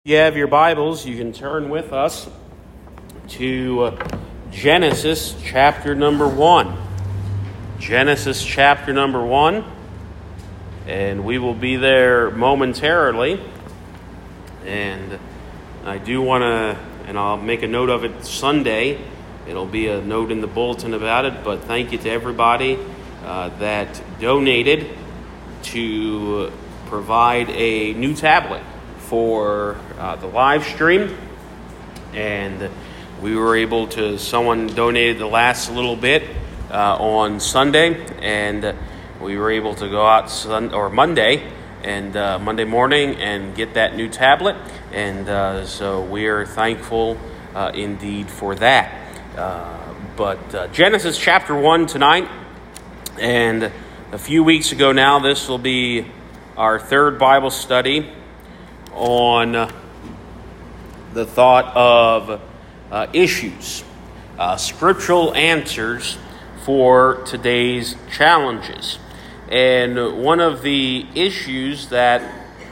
You have your Bibles, you can turn with us to Genesis chapter number 1. Genesis chapter number 1, and we will be there momentarily. And I do want to, and I'll make a note of it Sunday. It'll be a note in the bulletin about it, but thank you to everybody that donated to provide a new tablet for the live stream, and we were able to, someone donated the last little bit on Sunday, and we were able to go out Monday morning and get that new tablet, and so we are thankful indeed for that. But Genesis chapter 1 tonight, and a few weeks ago now, this will be our third Bible study on the thought of issues, scriptural answers for today's challenges. And one of the issues that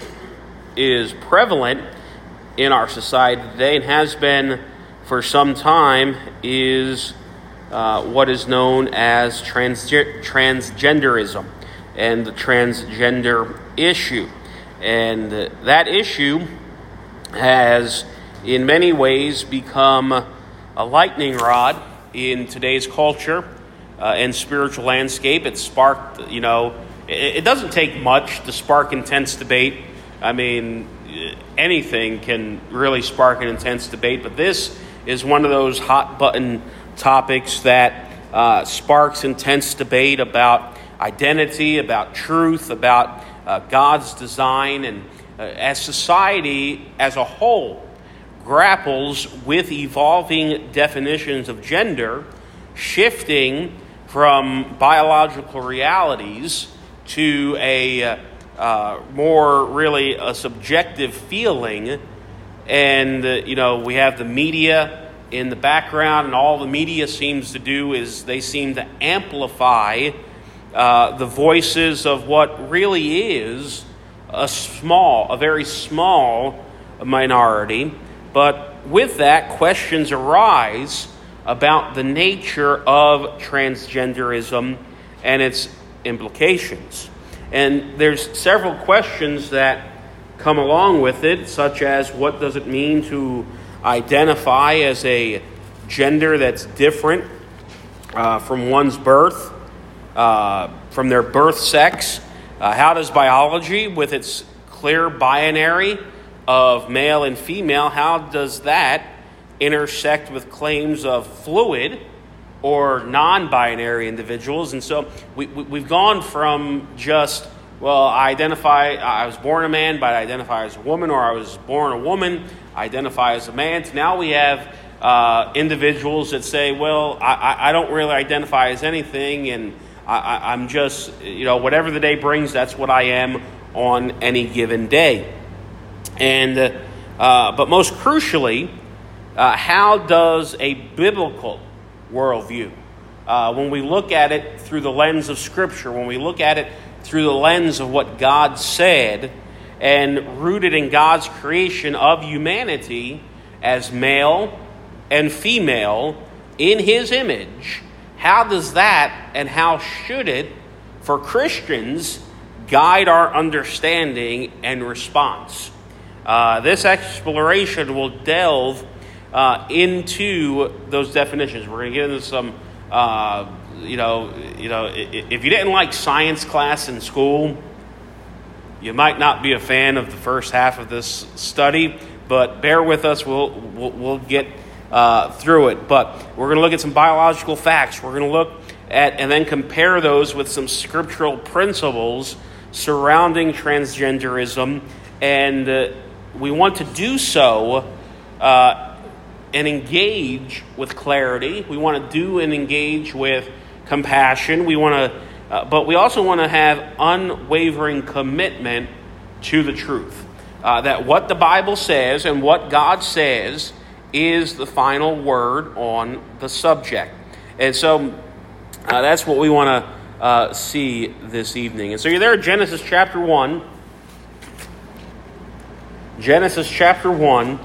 is prevalent in our society today and has been for some time is what is known as transgenderism and the transgender issue. And that issue has, in many ways, become a lightning rod in today's culture and spiritual landscape. It's sparked, it doesn't take much to spark intense debate. I mean, anything can really spark an intense debate, but this is one of those hot-button topics that sparks intense debate about identity, about truth, about God's design, and as society as a whole grapples with evolving definitions of gender, shifting from biological realities to a more really a subjective feeling. And, we have the media in the background, and all the media seems to do is they seem to amplify the voices of what really is a very small minority. But with that, questions arise about the nature of transgenderism and its implications. And there's several questions that come along with it, such as what does it mean to identify as a gender that's different from one's birth, from their birth sex? How does biology, with its clear binary of male and female, how does that intersect with claims of fluid or non-binary individuals? And so we've gone from just, I was born a man, but I identify as a woman, or I was born a woman, I identify as a man, to now we have individuals that say, I don't really identify as anything, and I'm just, whatever the day brings, that's what I am on any given day. And but most crucially, how does a biblical worldview, when we look at it through the lens of Scripture, when we look at it through the lens of what God said, and rooted in God's creation of humanity as male and female in His image, how does that, and how should it, for Christians, guide our understanding and response? This exploration will delve into those definitions. We're going to get into some, if you didn't like science class in school, you might not be a fan of the first half of this study, but bear with us. We'll get through it. But we're going to look at some biological facts. We're going to look at and then compare those with some scriptural principles surrounding transgenderism, and we want to do so and engage with clarity. We want to do and engage with compassion. But we also want to have unwavering commitment to the truth. That what the Bible says and what God says is the final word on the subject. And so that's what we want to see this evening. And so you're there at Genesis chapter 1. Genesis chapter 1,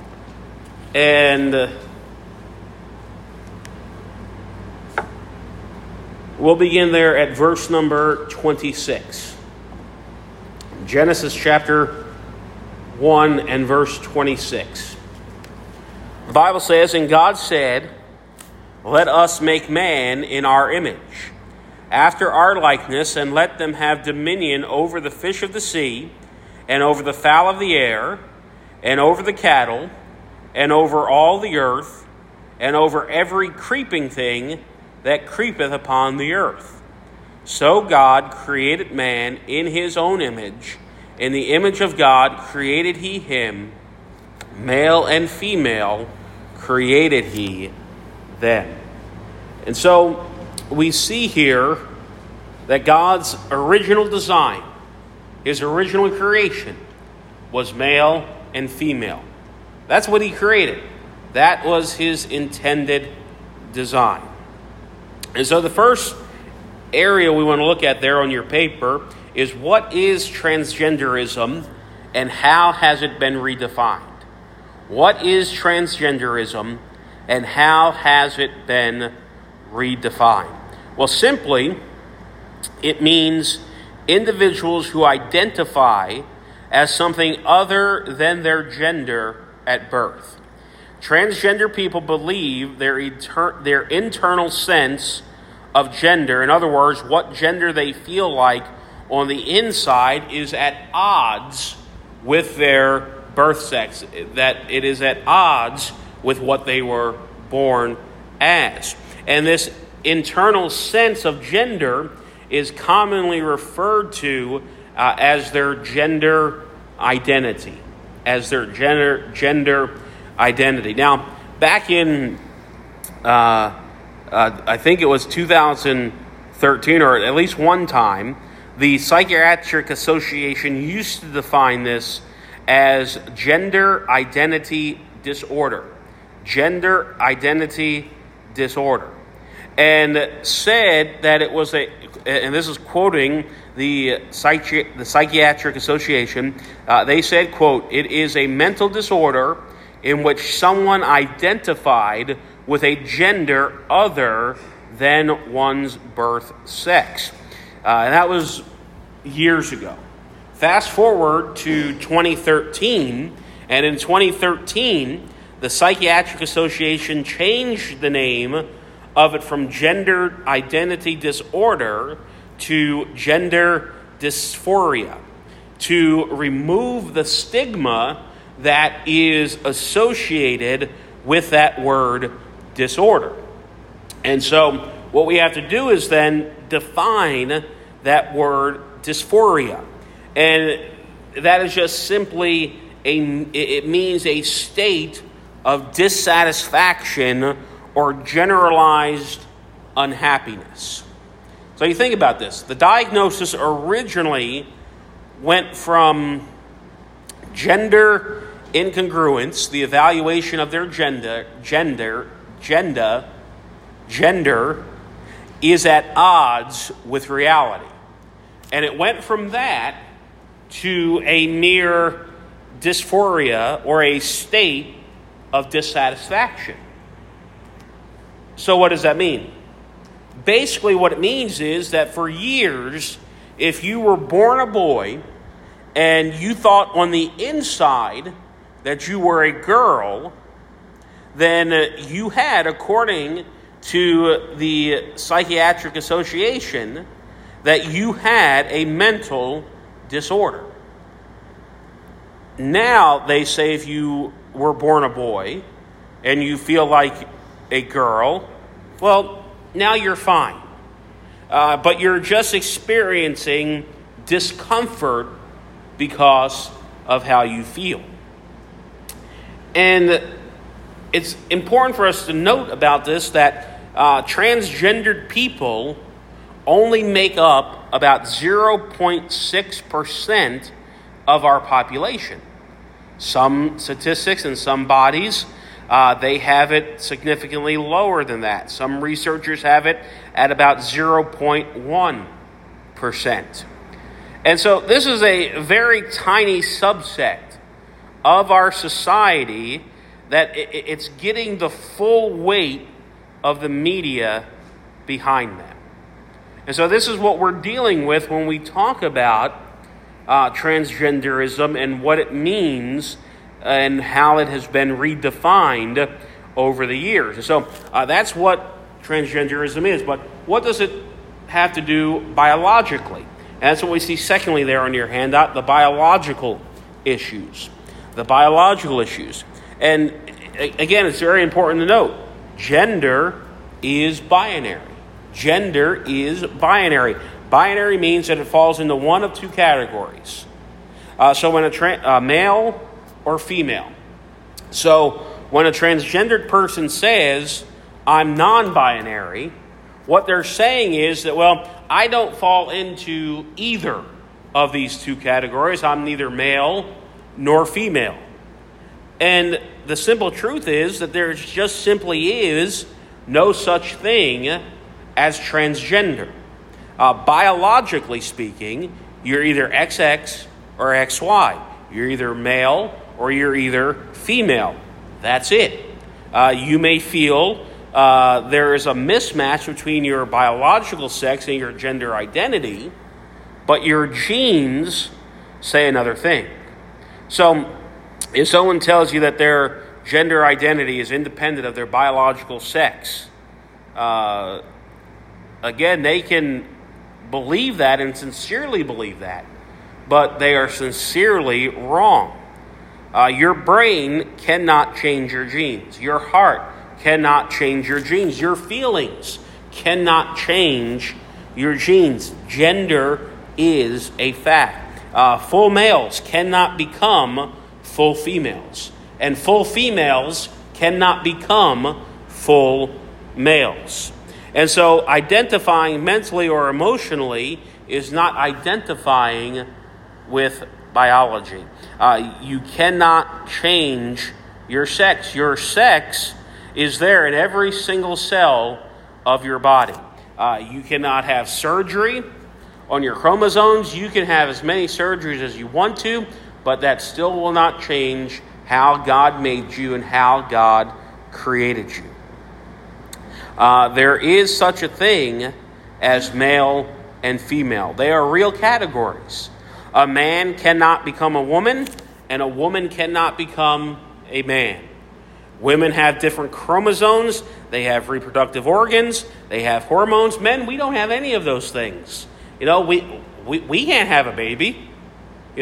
and we'll begin there at verse number 26. Genesis chapter 1 and verse 26. The Bible says, "And God said, Let us make man in our image, after our likeness, and let them have dominion over the fish of the sea, and over the fowl of the air, and over the cattle, and over all the earth, and over every creeping thing that creepeth upon the earth. So God created man in his own image. In the image of God created he him. Male and female created he them." And so we see here that God's original design, his original creation, was male and female. That's what he created. That was his intended design. And so the first area we want to look at there on your paper is, what is transgenderism and how has it been redefined? What is transgenderism and how has it been redefined? Well, simply, it means individuals who identify as something other than their gender at birth. Transgender people believe their internal sense of gender, in other words, what gender they feel like on the inside, is at odds with their birth sex, that it is at odds with what they were born as. And this internal sense of gender is commonly referred to as their gender identity. As their gender identity. Now, back in, I think it was 2013, or at least one time, the Psychiatric Association used to define this as gender identity disorder. Gender identity disorder. And said that it was and this is quoting the Psychiatric Association, they said, quote, "It is a mental disorder in which someone identified with a gender other than one's birth sex." And that was years ago. Fast forward to 2013, and in 2013, the Psychiatric Association changed the name of it from gender identity disorder to gender dysphoria, to remove the stigma that is associated with that word disorder. And so what we have to do is then define that word dysphoria. And that is just simply it means a state of dissatisfaction or generalized unhappiness. So you think about this. The diagnosis originally went from gender incongruence, the evaluation of their gender is at odds with reality. And it went from that to a mere dysphoria, or a state of dissatisfaction. So what does that mean? Basically what it means is that for years, if you were born a boy and you thought on the inside that you were a girl, then you had, according to the Psychiatric Association, that you had a mental disorder. Now they say if you were born a boy and you feel like a girl, well, now you're fine. But you're just experiencing discomfort because of how you feel. And it's important for us to note about this that transgendered people only make up about 0.6% of our population. Some statistics and some bodies, they have it significantly lower than that. Some researchers have it at about 0.1%. And so this is a very tiny subset of our society that it's getting the full weight of the media behind them. And so this is what we're dealing with when we talk about transgenderism and what it means and how it has been redefined over the years. And so that's what transgenderism is. But what does it have to do biologically? And that's what we see secondly there on your handout, the biological issues. The biological issues. And again, it's very important to note, gender is binary. Gender is binary. Binary means that it falls into one of two categories. So when a male or female. So when a transgendered person says, I'm non-binary, what they're saying is that, well, I don't fall into either of these two categories. I'm neither male nor female. And the simple truth is that there just simply is no such thing as transgender. Biologically speaking, you're either XX or XY. You're either male or you're either female. That's it. You may feel there is a mismatch between your biological sex and your gender identity, but your genes say another thing. So if someone tells you that their gender identity is independent of their biological sex, again, they can believe that and sincerely believe that, but they are sincerely wrong. Your brain cannot change your genes. Your heart cannot change your genes. Your feelings cannot change your genes. Gender is a fact. Full males cannot become full females. And full females cannot become full males. And so identifying mentally or emotionally is not identifying with biology. You cannot change your sex. Your sex is there in every single cell of your body. You cannot have surgery on your chromosomes. You can have as many surgeries as you want to, but that still will not change how God made you and how God created you. There is such a thing as male and female. They are real categories. A man cannot become a woman, and a woman cannot become a man. Women have different chromosomes. They have reproductive organs. They have hormones. Men, we don't have any of those things. You know, we can't have a baby. You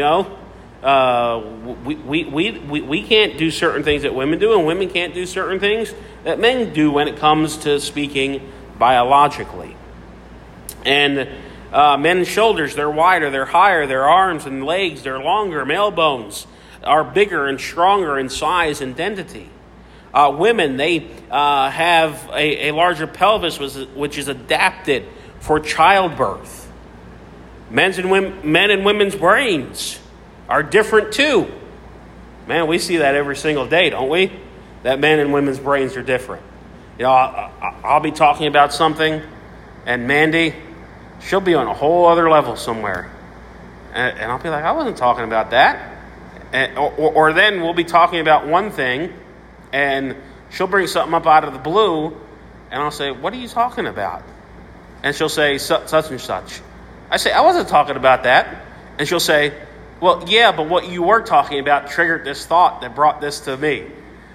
know, we can't do certain things that women do, and women can't do certain things that men do when it comes to speaking biologically. And men's shoulders, they're wider, they're higher, their arms and legs, they're longer, male bones are bigger and stronger in size and density. Women, they have a larger pelvis which is adapted for childbirth. Men and women's brains are different too. Man, we see that every single day, don't we? That men and women's brains are different. You know, I'll be talking about something, and Mandy, she'll be on a whole other level somewhere. And I'll be like, I wasn't talking about that. Or then we'll be talking about one thing, and she'll bring something up out of the blue, and I'll say, what are you talking about? And she'll say, such and such. I say, I wasn't talking about that. And she'll say, well, yeah, but what you were talking about triggered this thought that brought this to me.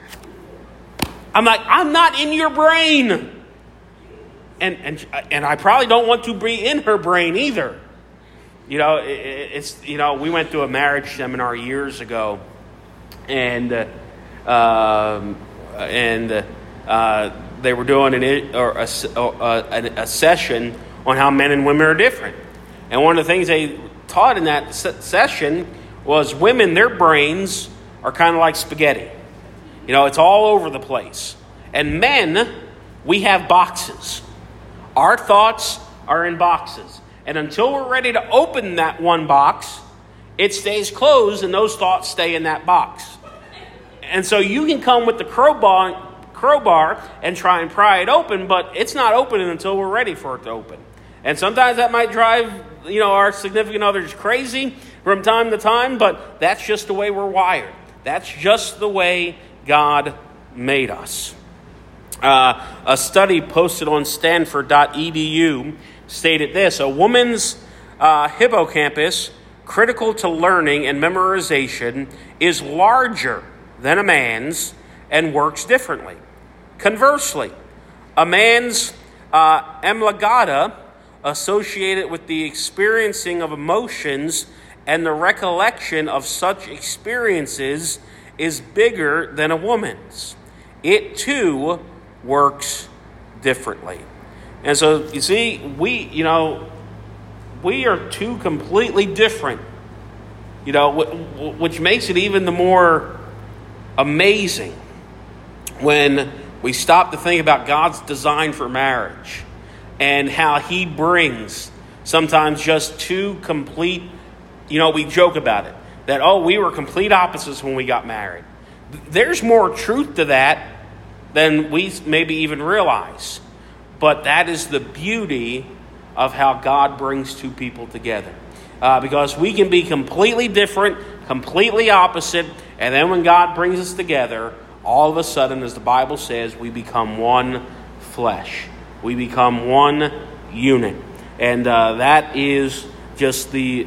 I'm like, I'm not in your brain. And I probably don't want to be in her brain either. You know, it's, you know, we went to a marriage seminar years ago, and they were doing a session on how men and women are different. And one of the things they taught in that session was women, their brains are kind of like spaghetti. You know, it's all over the place. And men, we have boxes. Our thoughts are in boxes. And until we're ready to open that one box, it stays closed and those thoughts stay in that box. And so you can come with the crowbar and try and pry it open, but it's not opening until we're ready for it to open. And sometimes that might drive, you know, our significant others crazy from time to time, but that's just the way we're wired. That's just the way God made us. A study posted on stanford.edu stated this: a woman's hippocampus, critical to learning and memorization, is larger than a man's and works differently. Conversely, a man's amygdala, associated with the experiencing of emotions and the recollection of such experiences, is bigger than a woman's. It too works differently. And so you see, we are two completely different, which makes it even the more amazing when we stop to think about God's design for marriage and how he brings sometimes just two complete, we joke about it, that, we were complete opposites when we got married. There's more truth to that than we maybe even realize. But that is the beauty of how God brings two people together. Because we can be completely different, completely opposite, and then when God brings us together, all of a sudden, as the Bible says, we become one flesh. We become one unit. And that is just the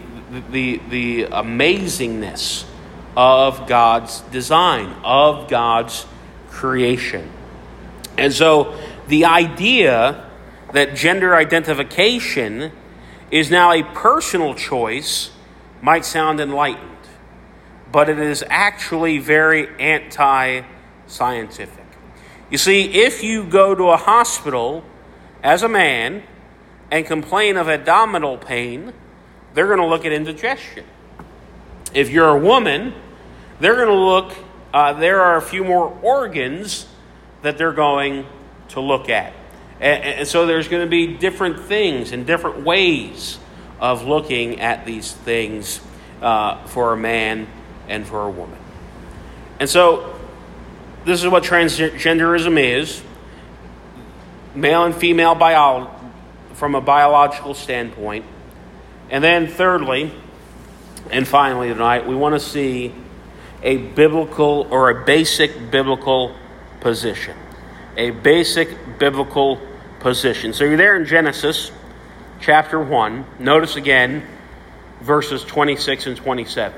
amazingness of God's design, of God's creation. And so the idea that gender identification is now a personal choice might sound enlightened, but it is actually very anti-scientific. You see, if you go to a hospital as a man and complain of abdominal pain, they're going to look at indigestion. If you're a woman, they're going to look, there are a few more organs that they're going to look at. And so there's going to be different things and different ways of looking at these things for a man and for a woman. And so this is what transgenderism is: male and female biology from a biological standpoint. And then thirdly, and finally tonight, we want to see a biblical or a basic biblical position. A basic biblical position. So you're there in Genesis chapter 1. Notice again verses 26 and 27.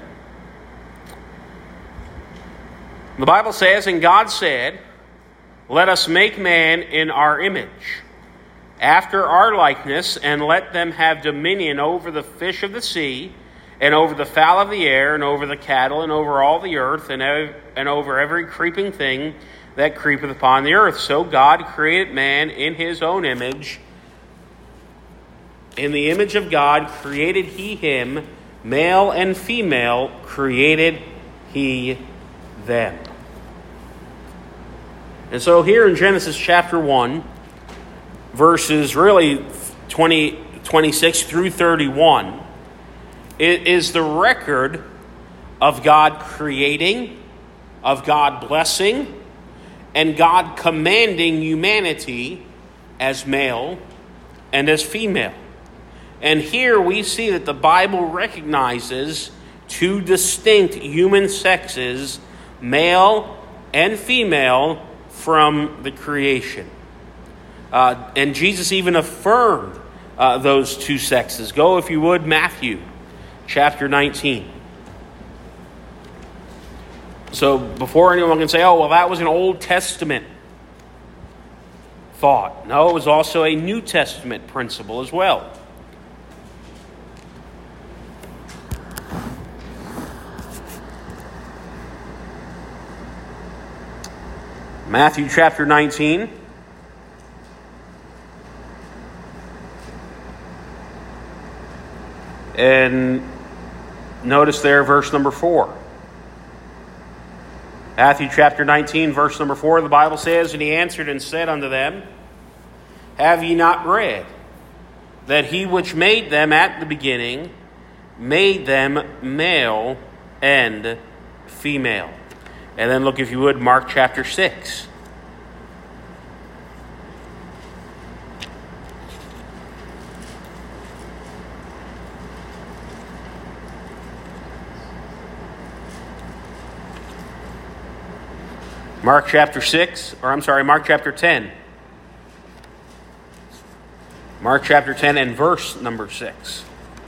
The Bible says, "And God said, let us make man in our image, after our likeness, and let them have dominion over the fish of the sea, and over the fowl of the air, and over the cattle, and over all the earth, and over every creeping thing that creepeth upon the earth. So God created man in his own image. In the image of God created he him, male and female created he them." And so here in Genesis chapter 1, verses really 26 through 31, it is the record of God creating, of God blessing, and God commanding humanity as male and as female. And here we see that the Bible recognizes two distinct human sexes, male and female, from the creation. And Jesus even affirmed those two sexes. Go, if you would, Matthew chapter 19. So before anyone can say, "Oh, well, that was an Old Testament thought." No, it was also a New Testament principle as well. Matthew chapter 19. And notice there verse number 4. Matthew chapter 19, verse number 4, the Bible says, "And he answered and said unto them, Have ye not read that he which made them at the beginning made them male and female?" And then look, if you would, Mark chapter 6. Mark chapter 10. Mark chapter 10 and verse number 6.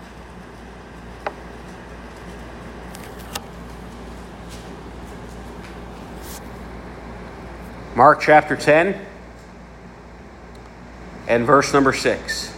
Mark chapter 10 and verse number 6.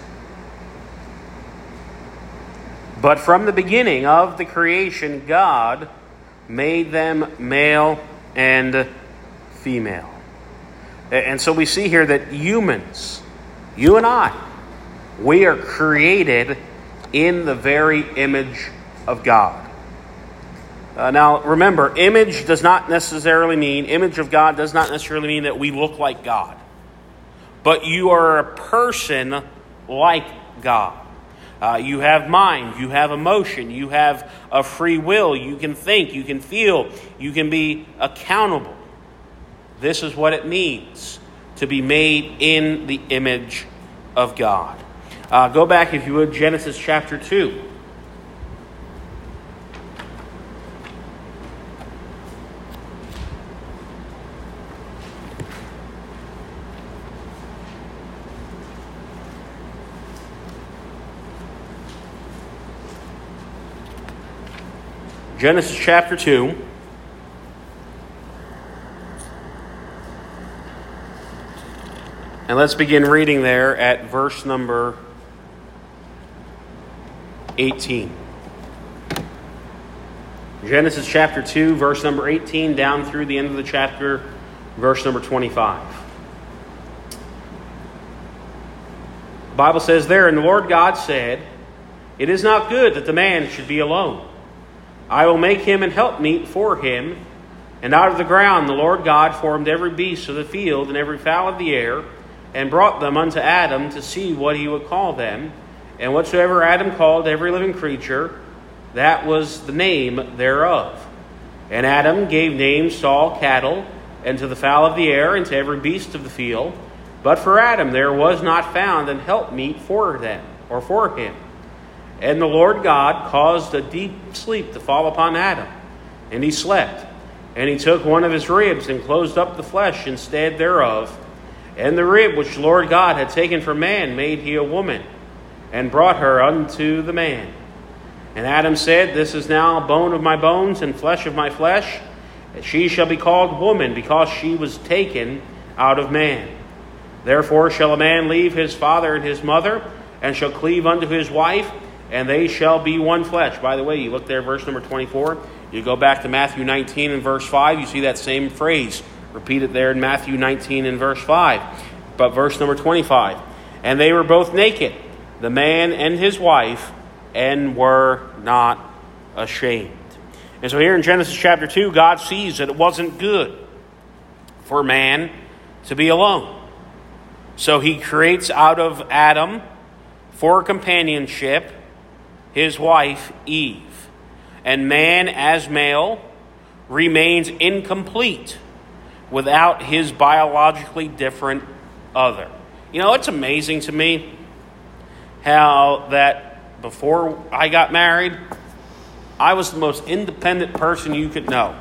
But from the beginning of the creation, God made them male and female. And so we see here that humans, you and I, we are created in the very image of God. Now, remember, image of God does not necessarily mean that we look like God. But you are a person like God. You have mind, you have emotion, you have a free will, you can think, you can feel, you can be accountable. This is what it means to be made in the image of God. Go back, if you would, Genesis chapter 2. Genesis chapter 2. And let's begin reading there at verse number 18. Genesis chapter 2, verse number 18, down through the end of the chapter, verse number 25. The Bible says there, "And the Lord God said, It is not good that the man should be alone. I will make him an helpmeet for him. And out of the ground the Lord God formed every beast of the field and every fowl of the air, and brought them unto Adam to see what he would call them. And whatsoever Adam called every living creature, that was the name thereof. And Adam gave names to all cattle, and to the fowl of the air, and to every beast of the field. But for Adam there was not found an helpmeet for them, or for him. And the Lord God caused a deep sleep to fall upon Adam, and he slept. And he took one of his ribs, and closed up the flesh instead thereof. And the rib which the Lord God had taken from man made he a woman, and brought her unto the man. And Adam said, This is now bone of my bones, and flesh of my flesh. And she shall be called woman, because she was taken out of man. Therefore shall a man leave his father and his mother, and shall cleave unto his wife, and they shall be one flesh." By the way, you look there, verse number 24. You go back to Matthew 19 and verse 5. You see that same phrase repeated there in Matthew 19 and verse 5. But verse number 25. "And they were both naked, the man and his wife, and were not ashamed." And so here in Genesis chapter 2, God sees that it wasn't good for man to be alone. So he creates out of Adam, for companionship, his wife Eve. And man as male remains incomplete without his biologically different other. You know, it's amazing to me how that before I got married, I was the most independent person you could know.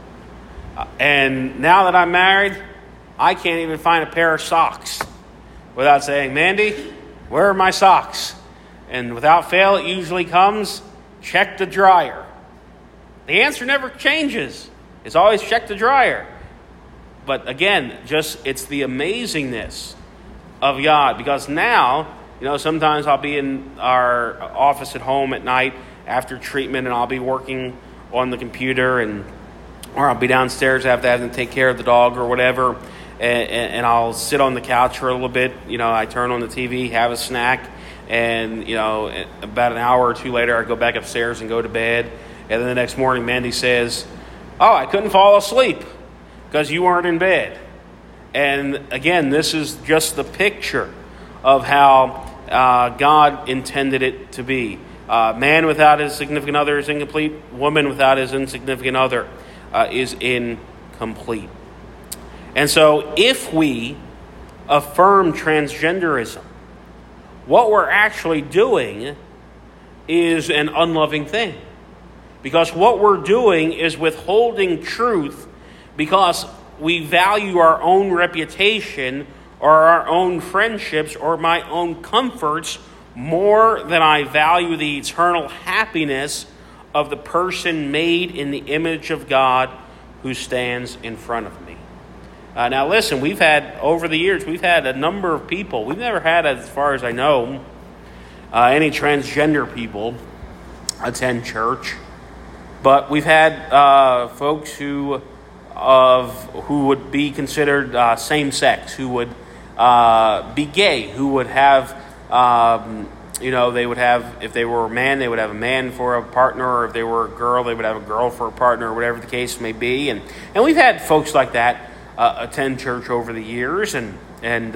And now that I'm married, I can't even find a pair of socks without saying, "Mandy, where are my socks?" And without fail, it usually comes, "Check the dryer." The answer never changes. It's always check the dryer. But again, it's the amazingness of God. Because now, sometimes I'll be in our office at home at night after treatment, and I'll be working on the computer, or I'll be downstairs. I have to have them take care of the dog or whatever, and I'll sit on the couch for a little bit. I turn on the TV, have a snack, and about an hour or two later, I go back upstairs and go to bed. And then the next morning, Mandy says, "Oh, I couldn't fall asleep because you weren't in bed." And again, this is just the picture of how God intended it to be. Man without his significant other is incomplete. Woman without his insignificant other is incomplete. And so if we affirm transgenderism, what we're actually doing is an unloving thing. Because what we're doing is withholding truth, because we value our own reputation or our own friendships or my own comforts more than I value the eternal happiness of the person made in the image of God who stands in front of me. Now listen, over the years, we've had a number of people. We've never had, as far as I know, any transgender people attend church. But we've had folks who would be considered same-sex, who would be gay, who would have, they would have, if they were a man, they would have a man for a partner, or if they were a girl, they would have a girl for a partner, or whatever the case may be. And we've had folks like that attend church over the years, and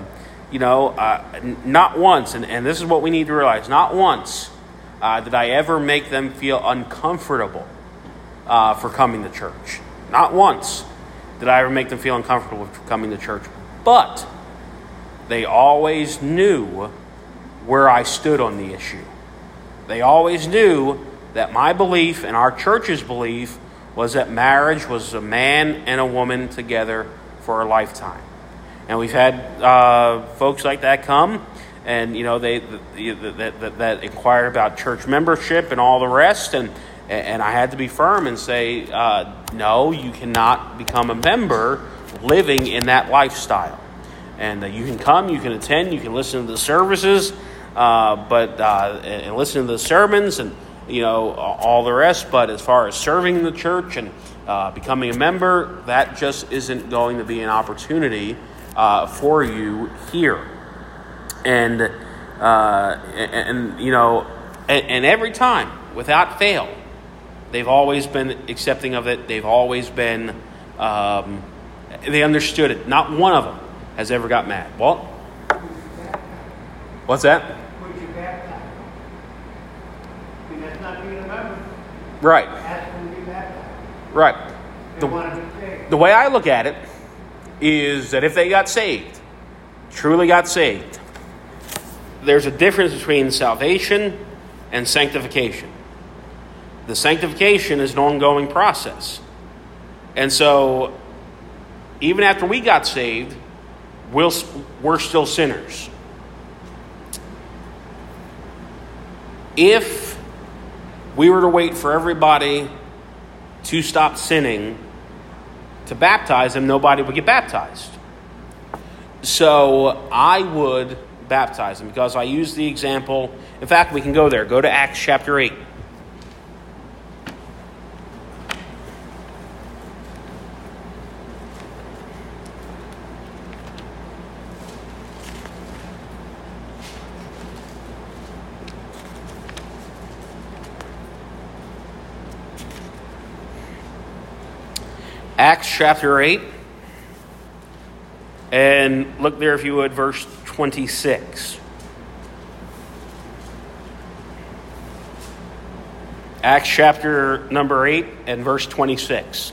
not once, and this is what we need to realize, not once did I ever make them feel uncomfortable for coming to church. Not once did I ever make them feel uncomfortable for coming to church. But they always knew where I stood on the issue. They always knew that my belief and our church's belief was that marriage was a man and a woman together for a lifetime. And we've had folks like that come, and that inquired about church membership and all the rest, and I had to be firm and say, no, you cannot become a member living in that lifestyle. And you can come, you can attend, you can listen to the services, and listen to the sermons and all the rest. But as far as serving the church and becoming a member, that just isn't going to be an opportunity for you here. And every time, without fail, they've always been accepting of it. They've always been, they understood it. Not one of them has ever got mad. Well, what's that? Would you baptize? I mean, that's not being a member. Right. Ask them to be baptized. Right. They want to be saved. The way I look at it is that if they got saved, truly got saved, there's a difference between salvation and sanctification. The sanctification is an ongoing process. And so, even after we got saved, we're still sinners. If we were to wait for everybody to stop sinning to baptize them, nobody would get baptized. So I would baptize them because I use the example. In fact, we can go there. Go to Acts chapter 8. Acts chapter 8, and look there if you would, verse 26. Acts chapter number 8 and verse 26.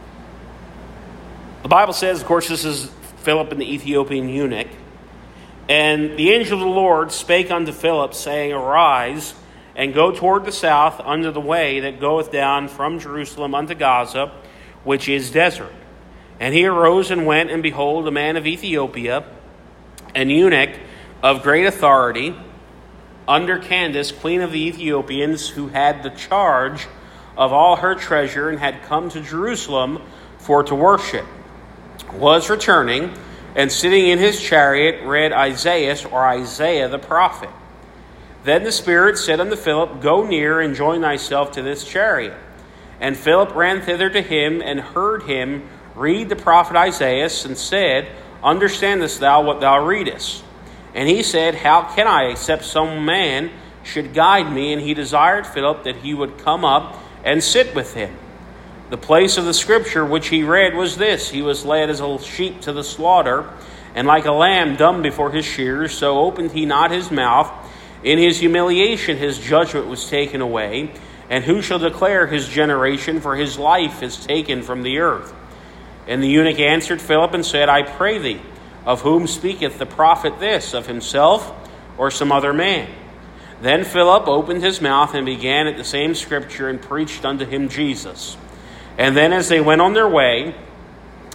The Bible says, of course, this is Philip and the Ethiopian eunuch. And the angel of the Lord spake unto Philip, saying, Arise, and go toward the south unto the way that goeth down from Jerusalem unto Gaza, which is desert. And he arose and went, and behold, a man of Ethiopia, an eunuch of great authority, under Candace, queen of the Ethiopians, who had the charge of all her treasure, and had come to Jerusalem for to worship, was returning, and sitting in his chariot read Isaiah the prophet. Then the Spirit said unto Philip, Go near, and join thyself to this chariot. And Philip ran thither to him, and heard him read the prophet Isaiah, and said, Understandest thou what thou readest? And he said, How can I, except some man should guide me? And he desired Philip that he would come up and sit with him. The place of the scripture which he read was this: He was led as a sheep to the slaughter, and like a lamb dumb before his shearers, so opened he not his mouth. In his humiliation his judgment was taken away. And who shall declare his generation? For his life is taken from the earth. And the eunuch answered Philip and said, I pray thee, of whom speaketh the prophet this? Of himself or some other man? Then Philip opened his mouth and began at the same scripture, and preached unto him Jesus. And then as they went on their way,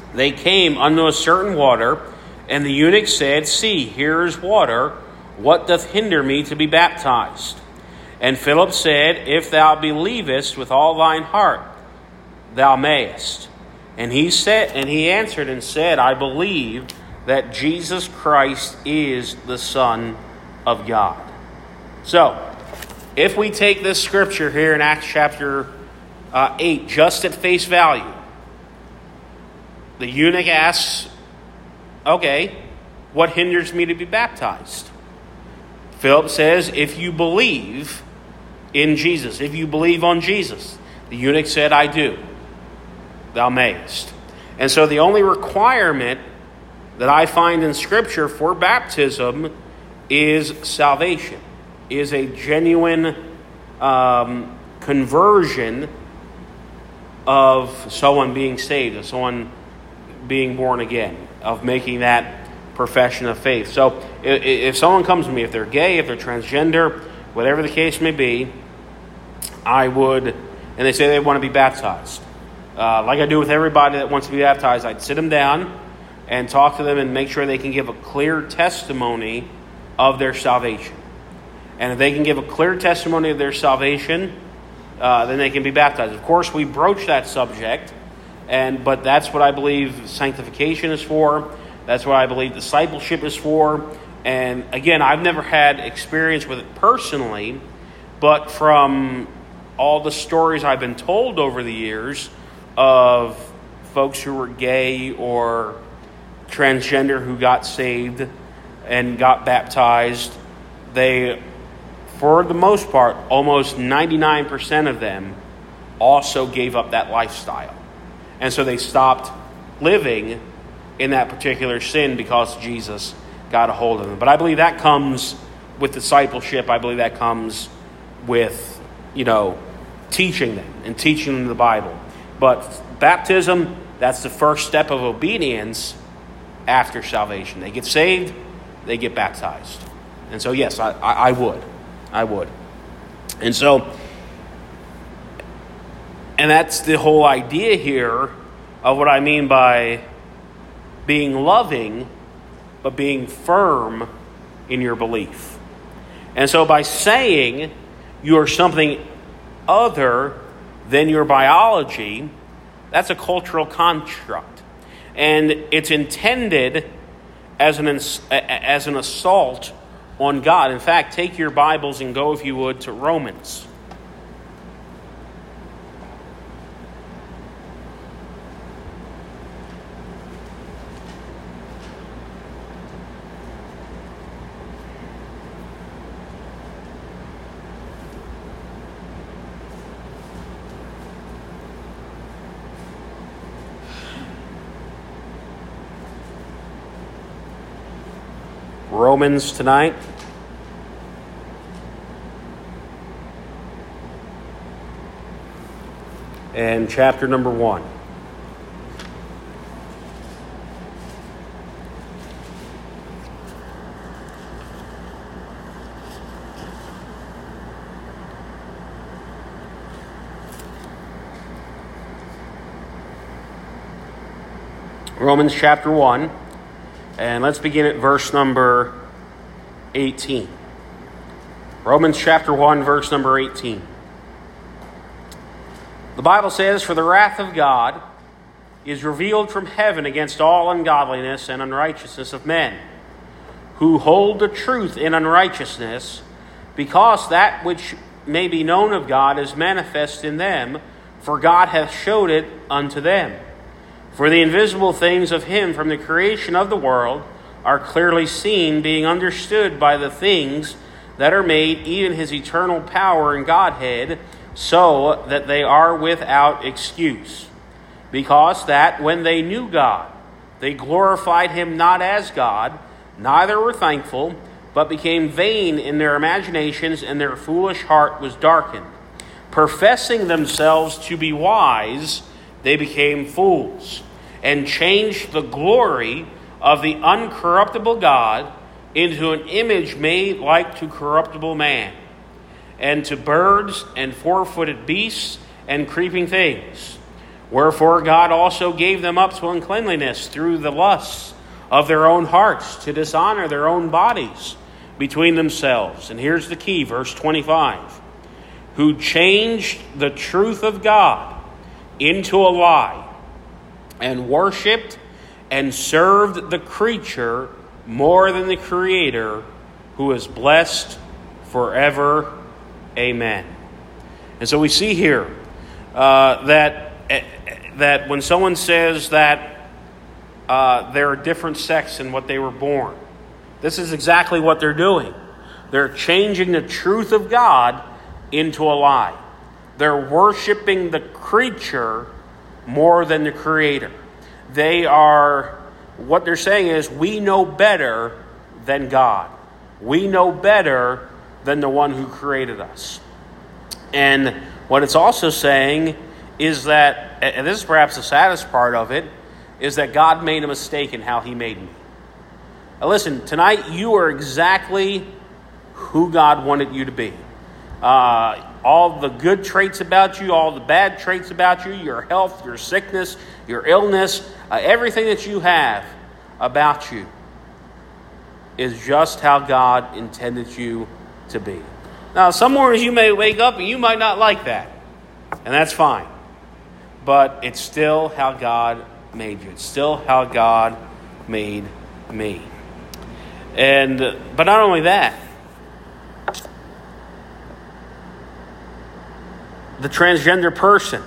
they came unto a certain water, and the eunuch said, See, here is water. What doth hinder me to be baptized? And Philip said, If thou believest with all thine heart, thou mayest. And he answered and said, I believe that Jesus Christ is the Son of God. So, if we take this scripture here in Acts chapter 8 just at face value, the eunuch asks, okay, what hinders me to be baptized? Philip says, if you believe in Jesus, if you believe on Jesus. The eunuch said, I do. Thou mayest. And so the only requirement that I find in Scripture for baptism is salvation, is a genuine conversion of someone being saved, of someone being born again, of making that profession of faith. So if someone comes to me, if they're gay, if they're transgender, whatever the case may be, I would, and they say they want to be baptized. Like I do with everybody that wants to be baptized, I'd sit them down and talk to them and make sure they can give a clear testimony of their salvation. And if they can give a clear testimony of their salvation, then they can be baptized. Of course, we broach that subject, but that's what I believe sanctification is for. That's what I believe discipleship is for. And again, I've never had experience with it personally, but from all the stories I've been told over the years of folks who were gay or transgender who got saved and got baptized, they, for the most part, almost 99% of them also gave up that lifestyle. And so they stopped living in that particular sin because Jesus got a hold of them. But I believe that comes with discipleship. I believe that comes with, teaching them and teaching them the Bible. But baptism, that's the first step of obedience after salvation. They get saved, they get baptized. And so, yes, I would. And so, and that's the whole idea here of what I mean by being loving, but being firm in your belief. And so by saying you are something other than your biology, that's a cultural construct. And it's intended as an assault on God. In fact, take your Bibles and go, if you would, to Romans. Romans tonight. And chapter number 1. Romans chapter 1. And let's begin at verse number 18. Romans chapter 1, verse number 18. The Bible says, For the wrath of God is revealed from heaven against all ungodliness and unrighteousness of men, who hold the truth in unrighteousness, because that which may be known of God is manifest in them, for God hath showed it unto them. For the invisible things of him from the creation of the world are clearly seen, being understood by the things that are made, even his eternal power and Godhead, so that they are without excuse. Because that when they knew God, they glorified him not as God, neither were thankful, but became vain in their imaginations, and their foolish heart was darkened. Professing themselves to be wise, they became fools, and changed the glory of the uncorruptible God into an image made like to corruptible man, and to birds and four-footed beasts and creeping things. Wherefore God also gave them up to uncleanness through the lusts of their own hearts, to dishonor their own bodies between themselves. And here's the key, verse 25. Who changed the truth of God into a lie, and worshipped and served the creature more than the Creator, who is blessed forever. Amen. And so we see here that when someone says that they're a different sex than what they were born, this is exactly what they're doing. They're changing the truth of God into a lie. They're worshiping the creature more than the Creator. What they're saying is, we know better than God. We know better than the one who created us. And what it's also saying is that, and this is perhaps the saddest part of it, is that God made a mistake in how He made me. Now listen, tonight you are exactly who God wanted you to be. All the good traits about you, all the bad traits about you, your health, your sickness, your illness, everything that you have about you is just how God intended you to be. Now, some mornings you may wake up and you might not like that, and that's fine. But it's still how God made you. It's still how God made me. But not only that, the transgender person,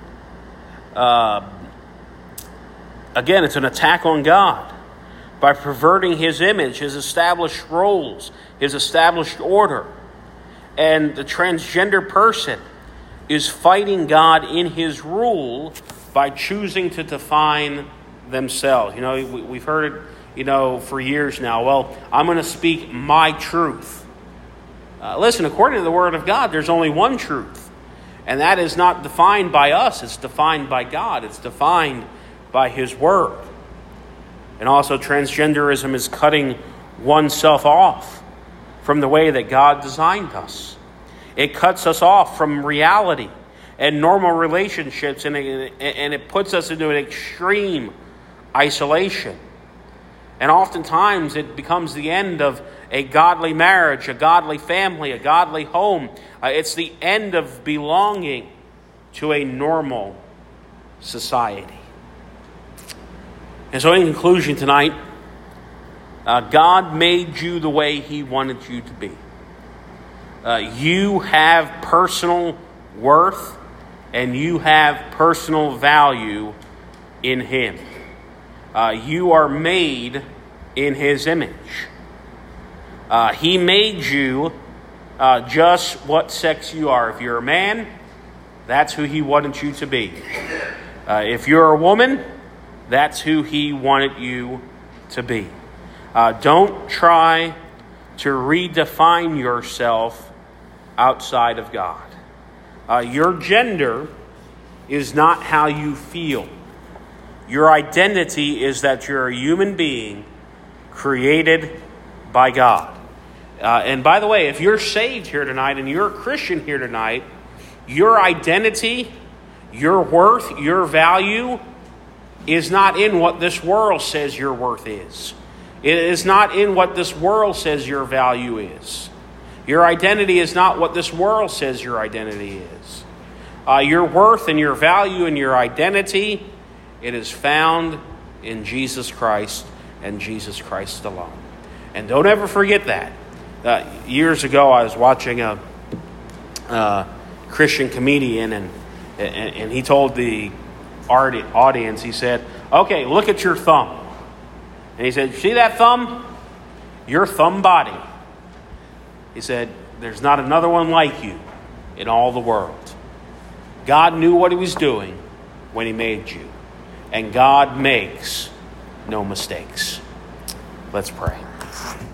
again, it's an attack on God by perverting His image, His established roles, His established order. And the transgender person is fighting God in His rule by choosing to define themselves. You know, we've heard it, for years now. Well, I'm going to speak my truth. Listen, according to the Word of God, there's only one truth. And that is not defined by us. It's defined by God. It's defined by His Word. And also, transgenderism is cutting oneself off from the way that God designed us. It cuts us off from reality and normal relationships, and it puts us into an extreme isolation. And oftentimes it becomes the end of a godly marriage, a godly family, a godly home. It's the end of belonging to a normal society. And so in conclusion tonight, God made you the way He wanted you to be. You have personal worth and you have personal value in Him. You are made in His image. He made you just what sex you are. If you're a man, that's who He wanted you to be. If you're a woman, that's who He wanted you to be. Don't try to redefine yourself outside of God. Your gender is not how you feel. Your identity is that you're a human being created by God. And by the way, if you're saved here tonight and you're a Christian here tonight, your identity, your worth, your value is not in what this world says your worth is. It is not in what this world says your value is. Your identity is not what this world says your identity is. Your worth and your value and your identity, it is found in Jesus Christ and Jesus Christ alone. And don't ever forget that. Years ago, I was watching a Christian comedian, and he told the audience, he said, "Okay, look at your thumb." And he said, "See that thumb? Your thumb body." He said, "There's not another one like you in all the world." God knew what He was doing when He made you. And God makes no mistakes. Let's pray.